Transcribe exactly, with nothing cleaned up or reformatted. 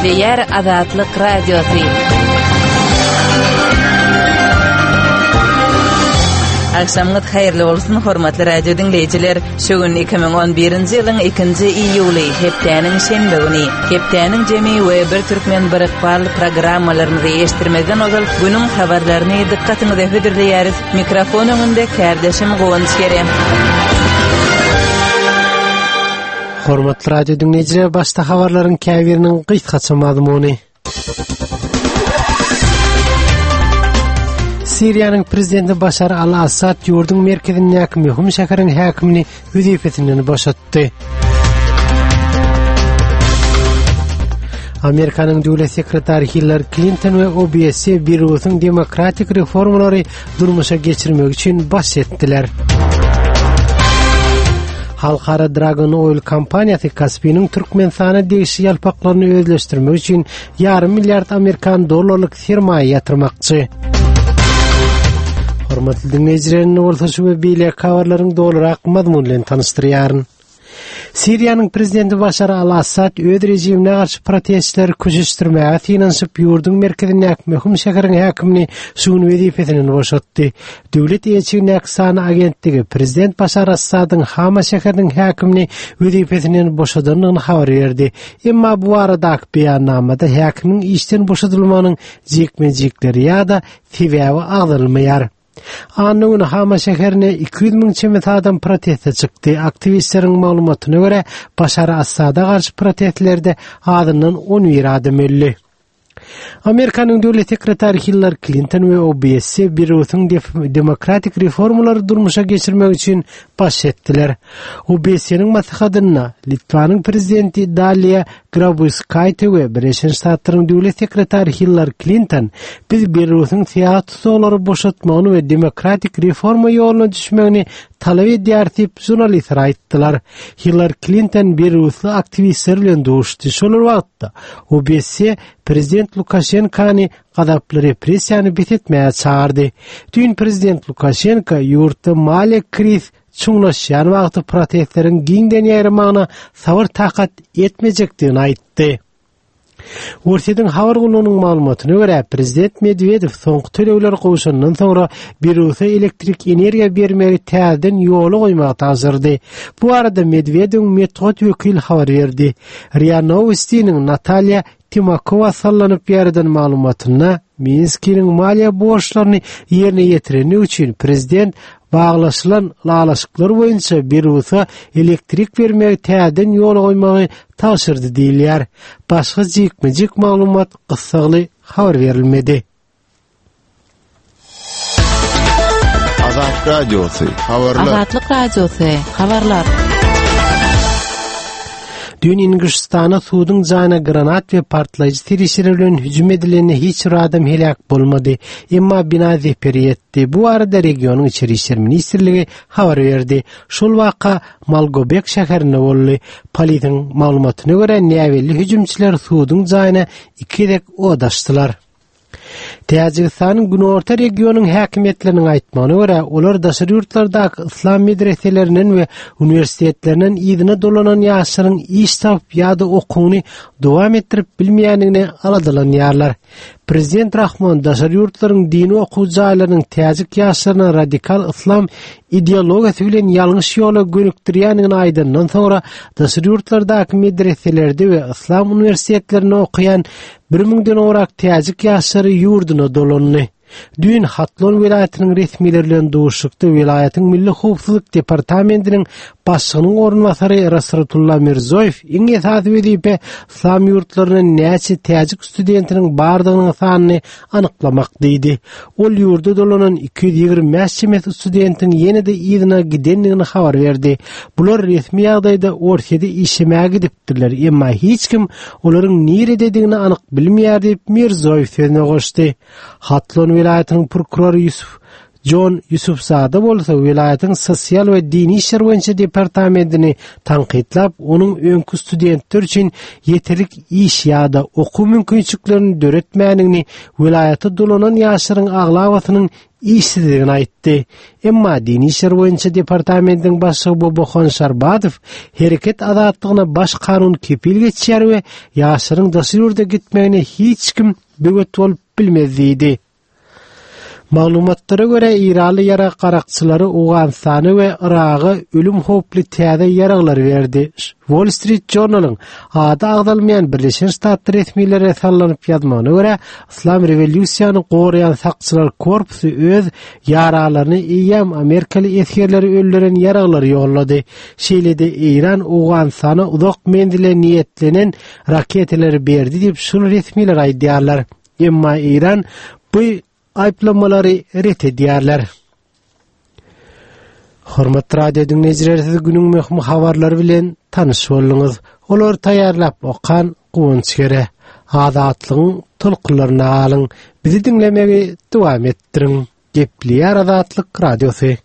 Edipleyer Azatlyk Radiosu. Akşamınız hayırlı olsun hormatly radio dinleyijiler. Şugün iki bin on birinji ýylyň ikinji iýuly hepdeniň şenbe güni. Hepdeniň jemi we bir türkmen birikbar programmalaryny eşitdirmeden ozal günüň habarlaryny dikkatiňizde höderleýäris. Mikrofon öňünde kardeşim Gowunç Kerem. Hormatly radio dinleyijiler, başda habarlaryň käbiriniň gysgaça mazmuny. Siriýanyň prezidenti Başar al-Assad ýurdun merkezinde häkim Hum şäheriniň häkimini wezifetinden boşatdy. Amerikanyň döwlet sekretary Hillary Clinton we O B S Beirut'un demokratik reformlary durmuşa geçirmek üçin baş etdiler. Halkara Dragon Oil kampaniýasy Kaspiynyň Türkmenistana degişi ýalpaklaryny özleşdirmek üçin yarım milyard Amerikan dollarlyk sermaýe ýatyrmakçy. Hormatly dinleyijiler, ortaçy we beýle kawarlaryň dolarak mazmun bilen tanışdyrýaryn. Siriýanyň prezidenti Başar al-Assad öz rejimine garşy protestler köşüşdirmäge finansyp ýurdun merkezinde häkim Hum şäheriniň häkimini şuň wezifetinden boşatdy. Döwlet elçiliğine Aksana agentligi prezident Başar al-Assadyň Hama şäheriniň häkimini wezifetinden boşadynyny habar berdi. Emma bu arada beýannamada häkimiň işden boşadylmanyň jekmejekleri ýa-da sebäbi agdyrylmaýar. Anyň Hama şäherine iki yüz miň çemet adam proteste çykdy. Aktivistleriň maglumatyna görä, Başar al-Assadyna garşy protestlerde adyndan on bir adam öldi. Amerikanyň döwlet sekretary Hillary Clinton we O B S Beirut'un demokratik reformlary durmuşa geçirmek üçin baş etdiler. O B S'niň maslahatyna Litvanyň prezidenti Dalia Grybauskaitė we Birleşik Ştatlaryň döwlet sekretary Hillary Clinton biz Beirut'un siýasatçylary boşatmagyny we demokratik reforma ýoluna düşmegini talap edýär diýip jurnalistler aýtdylar. Hillary Clinton Beirut'ly aktivistler bilen duşdy. Şol wagtda O B S prezident Lukashenkany gadaply repressiýany bitetmäge çağırdy. Dün prezident Lukashenko ýurtda maliýe kriz çuňlaşýan wagtda protestleriň giňden ýaýramagyna sabır takat etmejekdigini aýtdy. Ortadan habar gulunyň maglumatyna görä, prezident Medvedev soňky tölegler gowşandan soňra Beirut'a elektrik energiýa bermegi täzeden ýoly goýmak taşyrdy. Bu arada Medvedewiň metod wekili habar berdi. Ria Novosti'niň Natalya Timakova sallanyp ýerden maglumatyna Minskiň maliýe borçlaryny ýerine ýetireni üçin prezident baglaşylan lalaşyklar boýunça Beirut'a elektrik bermegi täzeden ýoly goýmagy taşyrdy diýilýär. Başga jekmejek maglumat gysgaly habar berilmedi. Azat Radiosu habarlar. Azatlyk Radiosu habarlar. Dün Ingişistana suwdyň jaýyna granat we partlaýjy terişler bilen hüjüm edilende hiç bir adam helak bolmady. Emma bina zehperi etdi. Bu arada regionyň içeri işler ministrligi habar berdi. Şol waka Malgobek şäherinde boldy. Polisiýanyň maglumatyna görä, näwelli hüjümçiler suwdyň jaýyna iki dek odaşdylar. Täjikistanyň günorta regionyň häkimetleriniň aýtmagyna görä, olar daşary ýurtlardaky islam medreselerinden we uniwersitetleriniň ýygyna dolanan ýaşlaryň iş tapyp ýa-da okuwny dowam etdirip bilmeýänligine aladylanýarlar. Prezident Rahman daşary ýurtlaryň dini okuw jaýlarynyň täzik ýaşlaryna radikal islam ideologiýasy bilen ýalňyş ýola gönükdirýänligini aýdandan soňra daşary ýurtlardaky medreselerde we islam uniwersitetlerinde okuyan bir miňden orak täzik ýaşlary ýurduna dolandy. Dün Hatlon vilayatynyň resmileri bilen duşukdy. Vilayatyň Milli Howpsuzlyk departamentiniň başlygynyň ornwasary Rasatullah Mirzoev iň esasy wezipe islam ýurtlaryna näçe täzik studentiniň bardygynyň sanyny anyklamak diýdi. Ol ýurda dolanan iki yüz ýigirmi beş studentiň ýene-de ýygyna gidenligini habar berdi. Bular resmi ýagdaýda ortada işemäge gidipdirler, emma hiç kim olaryň nirede digini anyk bilmeýär diýip Mirzoev sözüne goşdy. Hatlon vilayatynyň prokurory Yusuf John Yusufzada bolsa vilayatyň sosial we dini işler boýunça departamentini tanqidlap, onuň öňkü studentler üçin ýeterlik iş ýa-da okuw mümkinçiliklerini döretmäňini, vilayatda dolanan ýaşlaryň aglawatynyň işsizligini aýtdy. Emma Dini işler boýunça departamentin başlygy Bobokan Sarbatov hereket azatlygyna baş kanun kepil geçýär we ýaşyryň daşyrda gitmegine hiç kim böget bolup bilmez diýdi. Maglumatlara göre İranlı yara qarakçylary Owganistany we Iragy ölüm hoply täze yaraglar berdi. Wall Street Journal'ın ada agdalmayan Birleşen Ştatlar resmiýleri sallanyp ýazmagyna göre İslam revolýusiýany goraýan sakçylar korpusu öz yaralaryny iýem Amerikaly eskerleri öldüren yaraglary ýollady. Şeýlede İran Owganistana uzak mendile niýetlenen raketleri berdi diýip şol resmiýler aýdýarlar. Emma İran bu ayıplamaları ret edýärler. Hormatly radio dinleýijiler, günüň möhüm habarlary bilen tanyş bolduňyz. Olar taýýarlap okan Guwunç Gere. Azatlygyň tulkylaryny alyň. Bizi dinlemegi dowam etdiriň. Gepli Azatlyk Radiosu.